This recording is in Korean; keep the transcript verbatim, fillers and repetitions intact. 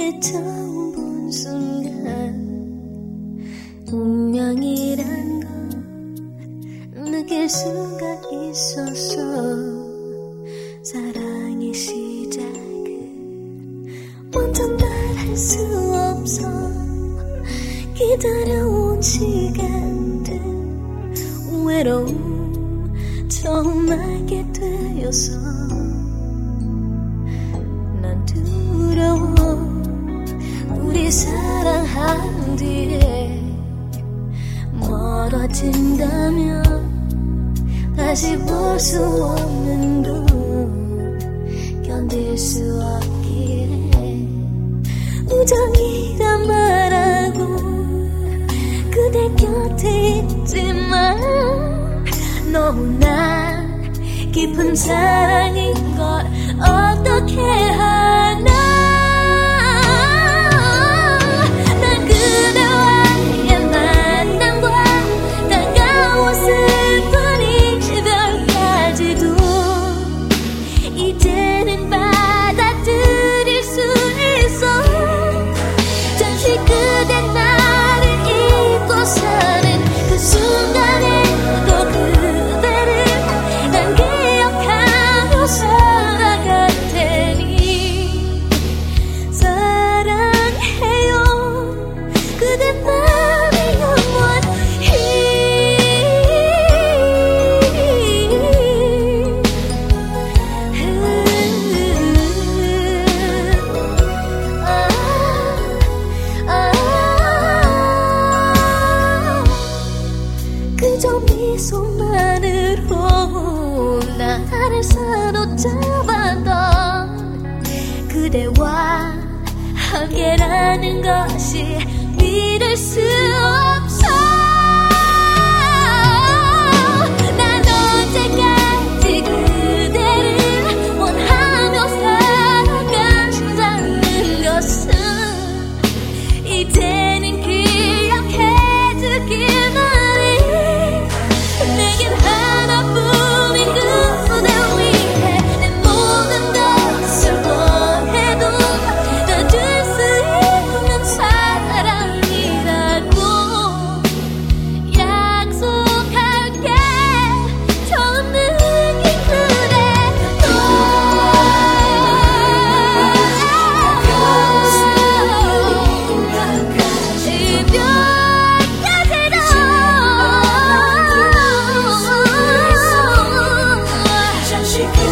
그대 처음 본 순간 운명이란 걸 느낄 수가 있었어. 사랑의 시작은 완전 말할 수 없어. 기다려온 시간들 외로움 처음 알게 되어서 난 두려워. 우리 사랑한 뒤에 멀어진다면 다시 볼 수 없는 걸 견딜 수 없기에 우정이란 말하고 그대 곁에 있지만 너무나 깊은 사랑인 걸 어떻게 하나. 난 그대와의 만남과 다가온 슬픈 이별까지도 이제는 받아들일 수 있어. 잠시 그대 나를 잊고 사는 그 순간에 또 그대를 난 기억하며 살아갈 테니 사랑해요. 그대 나를 영원히. 그저 미소만으로 나를 사로잡았던 그대와 함께라는 것이 믿을 수 없어. 난 언제까지 그대를 원하며 살아간다는 것은 이제는 기억해두기만 해. 내겐 하나뿐인 그대 위해 내 모든 것을 원해도 다 줄 수 있는 사랑이라고 약속할게. 저는 이 그대도 이별까지도 잠시